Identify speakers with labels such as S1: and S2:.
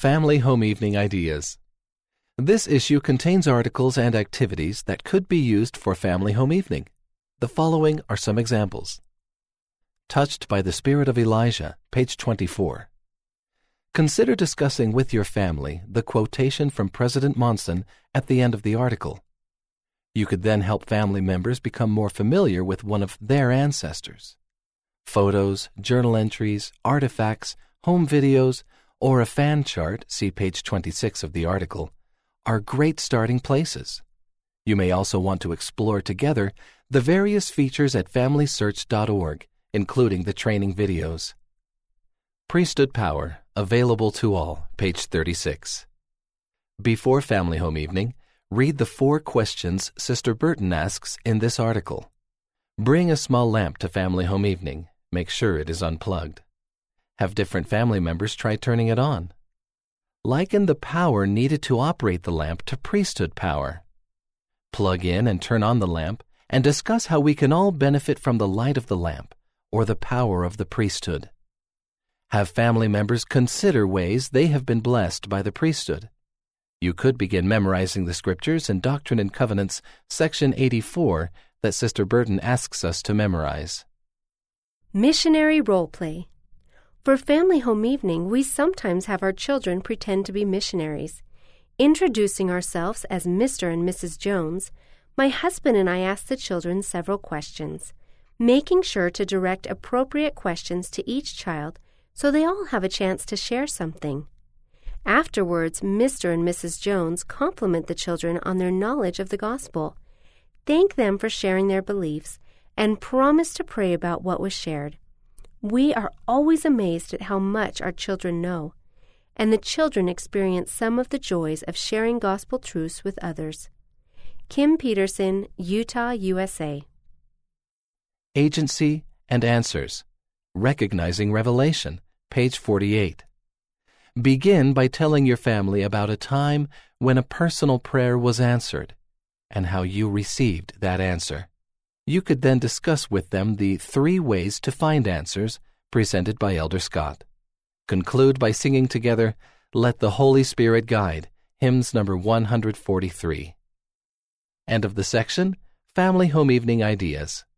S1: Family Home Evening Ideas. This issue contains articles and activities that could be used for family home evening. The following are some examples. Touched by the Spirit of Elijah, page 24. Consider discussing with your family the quotation from President Monson at the end of the article. You could then help family members become more familiar with one of their ancestors. Photos, journal entries, artifacts, home videos, or a fan chart, see page 26 of the article, are great starting places. You may also want to explore together the various features at FamilySearch.org, including the training videos. Priesthood Power, available to all, page 36. Before Family Home Evening, read the 4 questions Sister Burton asks in this article. Bring a small lamp to Family Home Evening. Make sure it is unplugged. Have different family members try turning it on. Liken the power needed to operate the lamp to priesthood power. Plug in and turn on the lamp and discuss how we can all benefit from the light of the lamp or the power of the priesthood. Have family members consider ways they have been blessed by the priesthood. You could begin memorizing the scriptures in Doctrine and Covenants, section 84, that Sister Burton asks us to memorize.
S2: Missionary Role Play. For Family Home Evening, we sometimes have our children pretend to be missionaries. Introducing ourselves as Mr. and Mrs. Jones, my husband and I ask the children several questions, making sure to direct appropriate questions to each child so they all have a chance to share something. Afterwards, Mr. and Mrs. Jones compliment the children on their knowledge of the gospel, thank them for sharing their beliefs, and promise to pray about what was shared. We are always amazed at how much our children know, and the children experience some of the joys of sharing gospel truths with others. Kim Peterson, Utah, USA.
S1: Agency and Answers. Recognizing Revelation, page 48. Begin by telling your family about a time when a personal prayer was answered and how you received that answer. You could then discuss with them the 3 ways to find answers presented by Elder Scott. Conclude by singing together, Let the Holy Spirit Guide, hymns number 143. End of the section, Family Home Evening Ideas.